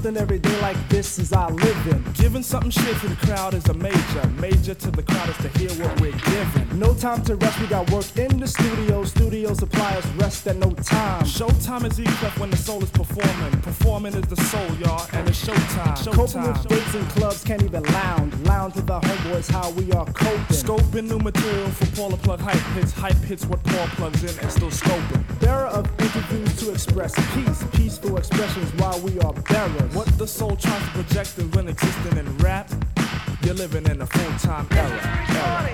something every day like this is our living. Giving something shit to the crowd is a major. Major to the crowd is to hear what we're giving. No time to rest, we got work in the studio. Studio supply us rest at no time. Showtime is E-Clef when the soul is performing. Performing is the soul, y'all, and it's showtime. Coping with dates and clubs, can't even lounge. Lounge with our homeboys, how we are coping. Scoping new material for Paula Plug hype hits. Hype hits what Paul plugs in and still scoping. Bearer of interviews to express peace. Peaceful expressions while we are bearers. What the soul tries to project is when existing in rap, you're living in a full-time era.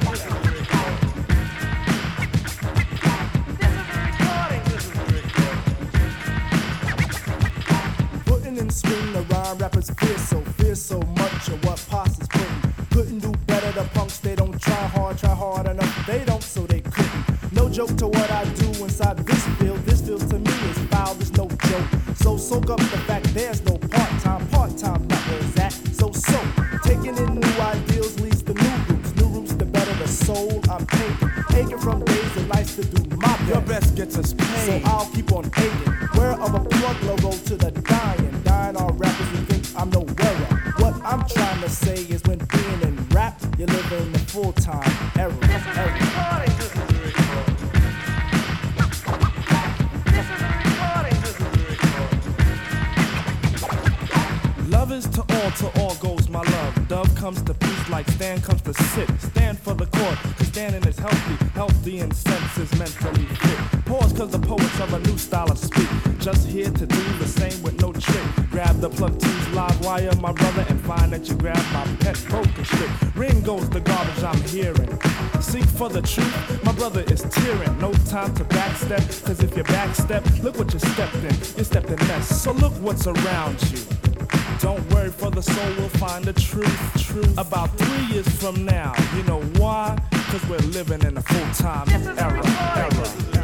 Putting in swing the rhyme, rappers fear so much of what Posse is putting. Couldn't do better, the punks, they don't try hard enough, they don't, so they couldn't. No joke to what I do inside this field to me is foul, there's no joke. So soak up the fact there's no part-time, not where it's at. So, taking in new ideals leads to new roots, the better the soul I'm taking from days and nights to do my best. Your best gets us paid, so I'll keep on aching. Wear of a plug logo to the dying are rappers who think I'm no wearer. What I'm trying to say is when being in rap, you're living the full-time era. Love is to all goes my love. Dove comes to peace like Stan comes to sit. Stand for the court, cause standing is healthy and sense is mentally fit. Pause cause the poets of a new style of speak. Just here to do the same with no trick. Grab the plug T's live wire, my brother, and find that you grab my pet focus strip. Ring goes the garbage I'm hearing. Seek for the truth, my brother is tearing. No time to backstep, cause if you backstep, look what you stepped in. You stepped in mess, so look what's around you. Don't worry, for the soul will find the truth. About 3 years from now, you know why? Cause we're living in a full-time era.